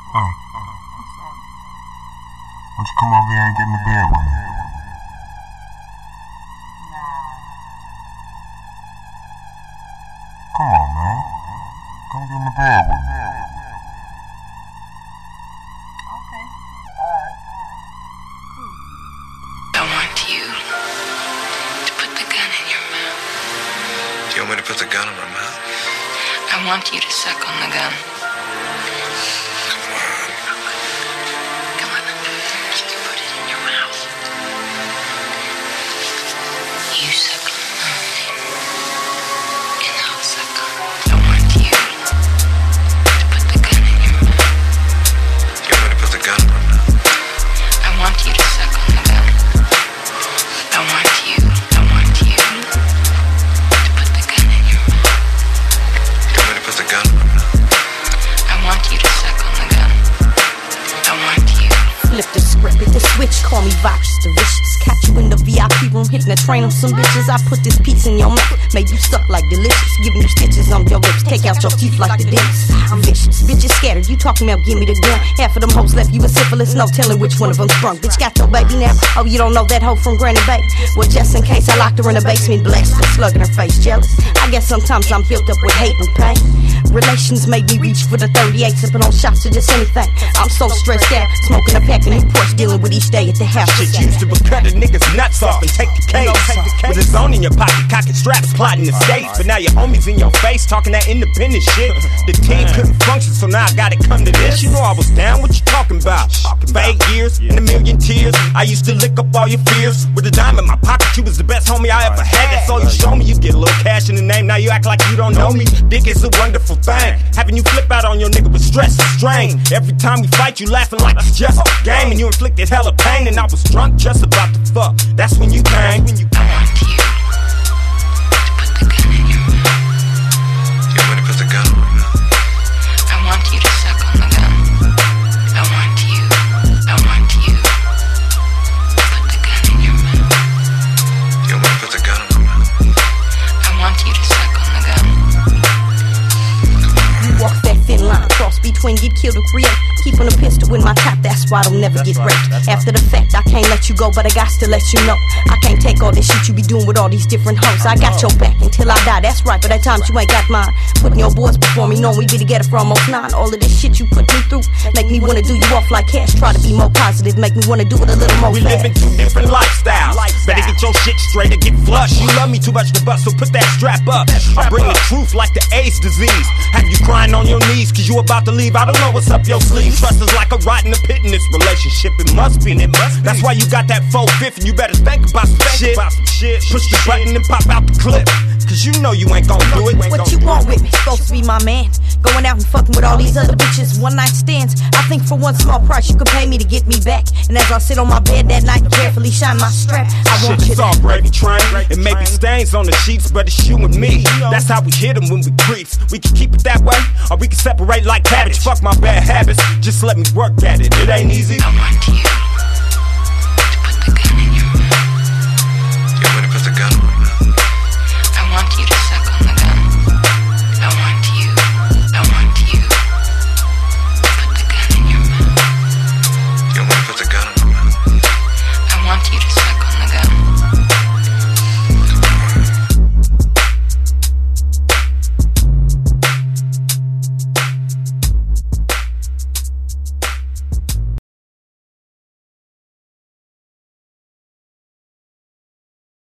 Why don't you come over here and get in the bed with me? Come on, man. Come get in the bed with me. Okay. I want you to put the gun in your mouth. Do you want me to put the gun in my mouth? I want you to suck on the gun. Come on. You can put it in your mouth. You suck on it. And I'll suck on it. I want you to put the gun in your mouth. Do you want me to put the gun in my mouth? I want you to suck on the gun. I want you to put the gun in your mouth. Do you want me to put the gun in my mouth? I want you to suck on the gun. I want you. Flip the script, hit the switch, call me virus, the vicious. Catch you in the VIP room, hitting the train on some bitches. I put this piece in your mouth, make you suck like delicious. Giving you stitches on your lips, take out your teeth like the dentist. I'm vicious, bitches scattered, you talking about give me the gun. Half of them hoes left you with syphilis, no telling which one of them sprung. Bitch got your baby now, oh you don't know that hoe from Granny Bay? Well just in case I locked her in the basement, blessed, a slug in her face, jealous. I guess sometimes I'm built up with hate and pain. Relations made me reach for the 38, sipping on shots of just anything. I'm so stressed out, smoking a pack in the porch, dealing with each day at the house. Shit used to be cut a nigga's nuts off and take the case. With his own in your pocket, cocking straps, plotting the states. But now your homies in your face, talking that independent shit. The team couldn't function, so now I gotta come to this. You know I was down, what you talking about? For 8 years and a million tears, I used to lick up all your fears. With a dime in my pocket, you was the best homie I ever had. That's all you show me, you get a little cash in the name. Now you act like you don't know me. Dick is a wonderful thing. Having you flip out on your nigga with stress and strain. Every time we fight, you laughing like it's just a game. And you inflicted hella pain, and I was drunk just about to fuck. That's when you came. I want you to put the gun in your mouth. Do you want me to put the gun in my mouth? I want you to suck on the gun. I want you to put the gun in your mouth. Do you want me to put the gun in my mouth? I want you to suck on the gun. You walk that thin line, cross between get killed or create. Keeping a pistol in my top, that's why I don't never get raped. After the fact, I can't let you go, but I got to let you know. I can't take all this shit you be doing with all these different hoes. I got your back until I die, that's right, but at times you ain't got mine. Putting your boys before me, knowing we be together for almost 9. All of this shit you put me through make me wanna do you off like cash. Try to be more positive, make me wanna do it a little more We fast. live in 2 different lifestyles. Better get your shit straight or get flushed. You love me too much to bust, so put that strap up. I bring the truth like the AIDS disease. Have you crying on your knees, cause you about to leave. I don't know what's up your sleeve. Trust is like a rot in the pit in this relationship. It must be. That's why you got that 4/5 and you better think about some shit. Push the button and pop out the clip, cause you know you ain't gon' do it. What you want with me? Supposed to be my man. Going out and fucking with all these other bitches, one night stands. I think for one small price you could pay me to get me back. And as I sit on my bed that night and carefully shine my strap, I want Shit, you it's all gravy train. It may be stains on the sheets, but it's you and me. That's how we hit them when we creeps. We can keep it that way, or we can separate like cabbage. Fuck my bad habits, just let me work at it. It ain't easy. I want you